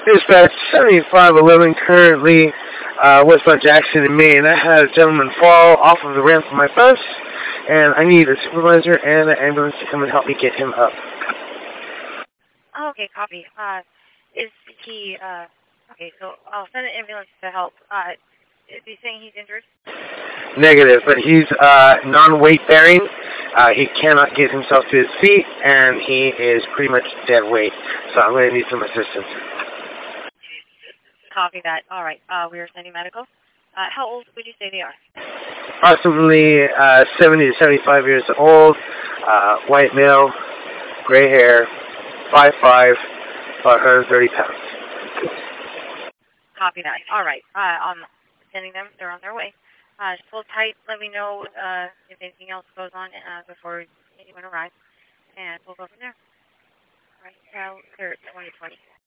Dispatch 7511 currently westbound Jackson in Maine. I had a gentleman fall off of the ramp of my bus, and I need a supervisor and an ambulance to come and help me get him up. Oh, okay, copy. Is he, okay, so I'll send an ambulance to help. Is he saying he's injured? Negative, but he's non-weight bearing. He cannot get himself to his feet, and he is pretty much dead weight. So I'm going to need some assistance. Copy that. All right. We are sending medical. How old would you say they are? Approximately 70 to 75 years old, white male, gray hair, 5'5", about 130 pounds. Copy that. All right. I'm sending them. They're on their way. Just hold tight. Let me know if anything else goes on before anyone arrives, and we'll go from there. All right. Now, clear 2020.